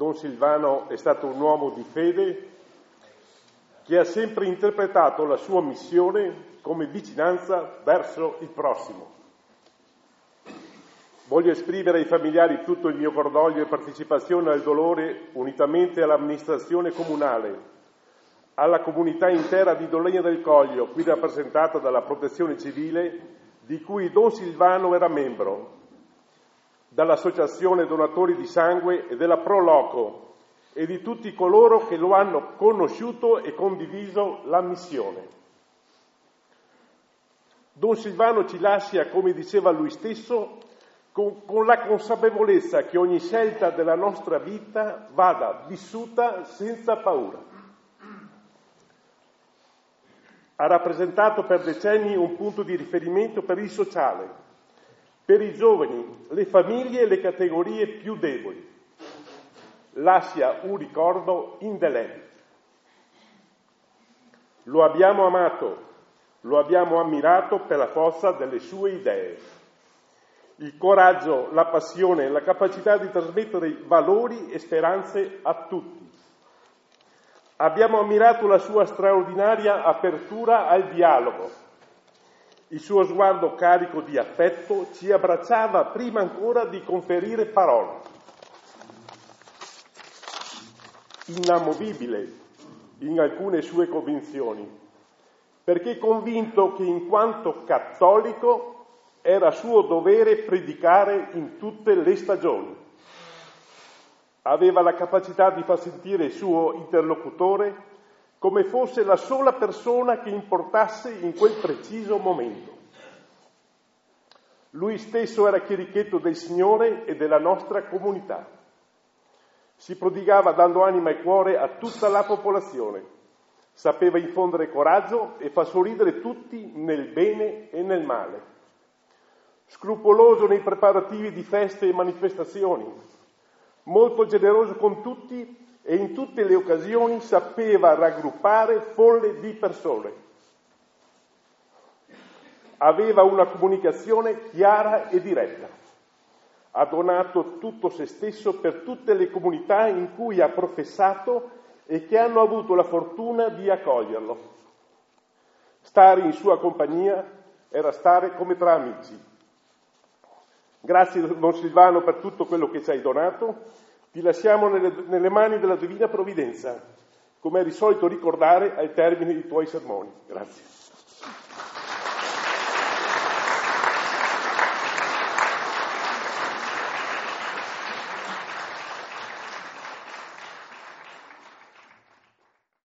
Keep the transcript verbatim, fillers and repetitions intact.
Don Silvano è stato un uomo di fede che ha sempre interpretato la sua missione come vicinanza verso il prossimo. Voglio esprimere ai familiari tutto il mio cordoglio e partecipazione al dolore, unitamente all'amministrazione comunale, alla comunità intera di Dolegna del Coglio, qui rappresentata dalla Protezione Civile, di cui Don Silvano era membro, dall'Associazione Donatori di Sangue e della Pro Loco, e di tutti coloro che lo hanno conosciuto e condiviso la missione. Don Silvano ci lascia, come diceva lui stesso, con, con la consapevolezza che ogni scelta della nostra vita vada vissuta senza paura. Ha rappresentato per decenni un punto di riferimento per il sociale, per i giovani, le famiglie e le categorie più deboli. Lascia un ricordo indelebile. Lo abbiamo amato, lo abbiamo ammirato per la forza delle sue idee. Il coraggio, la passione, la capacità di trasmettere valori e speranze a tutti. Abbiamo ammirato la sua straordinaria apertura al dialogo. Il suo sguardo carico di affetto ci abbracciava prima ancora di conferire parole. Inamovibile in alcune sue convinzioni, perché convinto che in quanto cattolico era suo dovere predicare in tutte le stagioni. Aveva la capacità di far sentire il suo interlocutore come fosse la sola persona che importasse in quel preciso momento. Lui stesso era chierichetto del Signore e della nostra comunità. Si prodigava dando anima e cuore a tutta la popolazione. Sapeva infondere coraggio e far sorridere tutti nel bene e nel male. Scrupoloso nei preparativi di feste e manifestazioni, molto generoso con tutti e in tutte le occasioni sapeva raggruppare folle di persone. Aveva una comunicazione chiara e diretta. Ha donato tutto se stesso per tutte le comunità in cui ha professato e che hanno avuto la fortuna di accoglierlo. Stare in sua compagnia era stare come tra amici. Grazie Don Silvano per tutto quello che ci hai donato, ti lasciamo nelle, nelle mani della Divina Provvidenza, come eri solito ricordare al termine dei tuoi sermoni. Grazie.